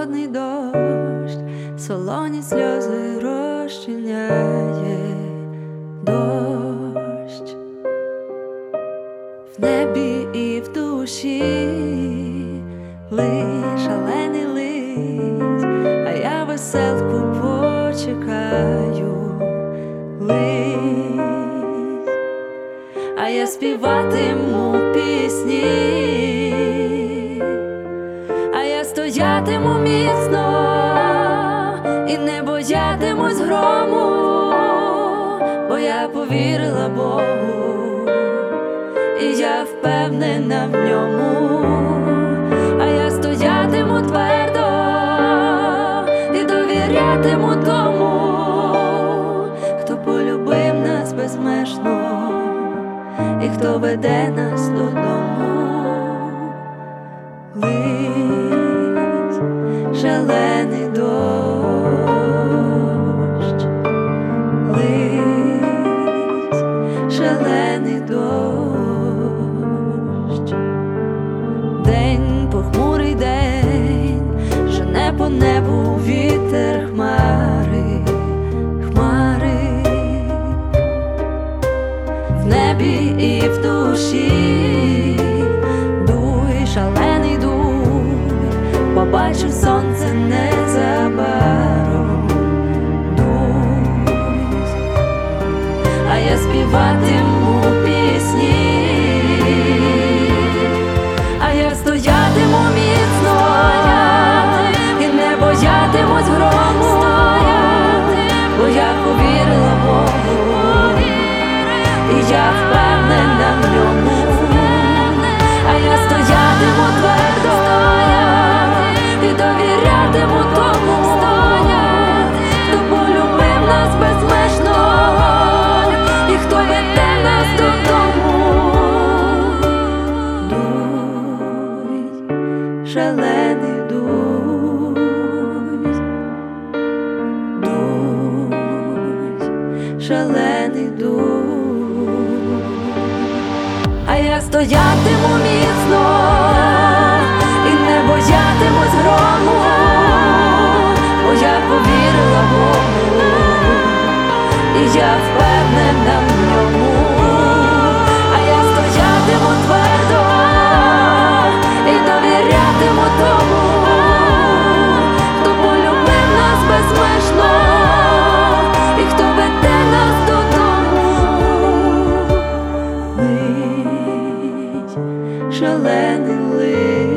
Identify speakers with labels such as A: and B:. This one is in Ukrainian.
A: холодний дощ, солоні сльози розчиняє дощ. В небі і в душі лиш шалений листь, а я веселку почекаю листь, а я співатиму пісні, а я стоятиму міцно і не боятимусь грому, бо я повірила Богу, і я впевнена в ньому. А я стоятиму твердо і довірятиму тому, хто полюбив нас безмежно і хто веде нас додому. Лись шалений дощ, лись шалений дощ. День похмурий день, жене по небу вітер хмари, хмари. В небі і в душі дуй, шалений дуй, побачив сонце незабаром. Дуй, а я співатиму пісні, а я стоятиму міцно і не боятимусь грому, бо я повірила Богу, і я впевнена в ньому. А я стоятиму твердо і довірятиму тому, хто полюбив нас безмежно і хто веде нас додому. Дуй, шалений дуй, дуй, шалений дуй. А я стоятиму міцно і не боятимусь грому, бо я повірила Богу, і я впевнена в ньому. А я стоятиму твердо і довірятиму тому, хто полюбив нас безмежно і хто веде нас додому. Лись шалений лист.